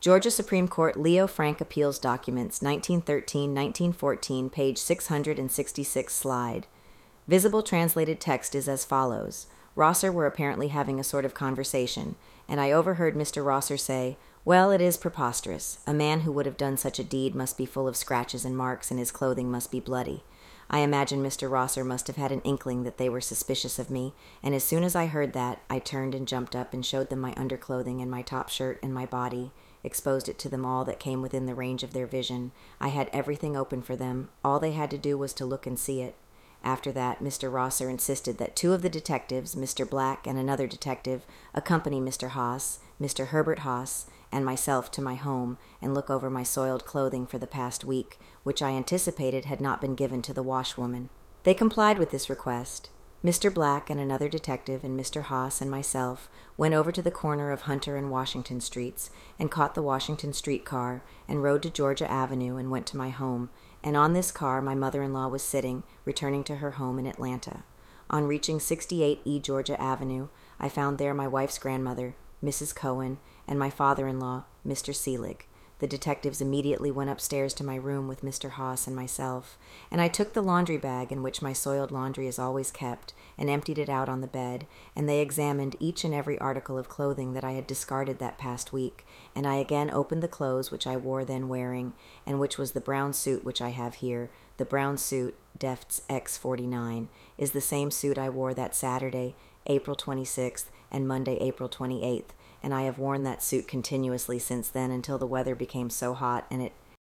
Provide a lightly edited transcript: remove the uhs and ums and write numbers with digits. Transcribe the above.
Georgia Supreme Court Leo Frank Appeals Documents, 1913-1914, page 666 slide. Visible translated text is as follows. Rosser were apparently having a sort of conversation, and I overheard Mr. Rosser say, "Well, it is preposterous. A man who would have done such a deed must be full of scratches and marks, and his clothing must be bloody." I imagine Mr. Rosser must have had an inkling that they were suspicious of me, and as soon as I heard that, I turned and jumped up and showed them my underclothing and my top shirt and my body, exposed it to them all that came within the range of their vision. I had everything open for them. All they had to do was to look and see it. After that, Mr. Rosser insisted that two of the detectives, Mr. Black and another detective, accompany Mr. Haas, Mr. Herbert Haas, and myself to my home and look over my soiled clothing for the past week, which I anticipated had not been given to the washwoman. They complied with this request. Mr. Black and another detective and Mr. Haas and myself went over to the corner of Hunter and Washington Streets and caught the Washington Street car and rode to Georgia Avenue and went to my home, and on this car my mother-in-law was sitting, returning to her home in Atlanta. On reaching 68 E Georgia Avenue, I found there my wife's grandmother, Mrs. Cohen, and my father-in-law, Mr. Seelig. The detectives immediately went upstairs to my room with Mr. Haas and myself, and I took the laundry bag in which my soiled laundry is always kept and emptied it out on the bed, and they examined each and every article of clothing that I had discarded that past week, and I again opened the clothes which I wore then wearing, and which was the brown suit which I have here. The brown suit, Defts X49, is the same suit I wore that Saturday, April 26th, and Monday, April 28th, and I have worn that suit continuously since then until the weather became so hot and it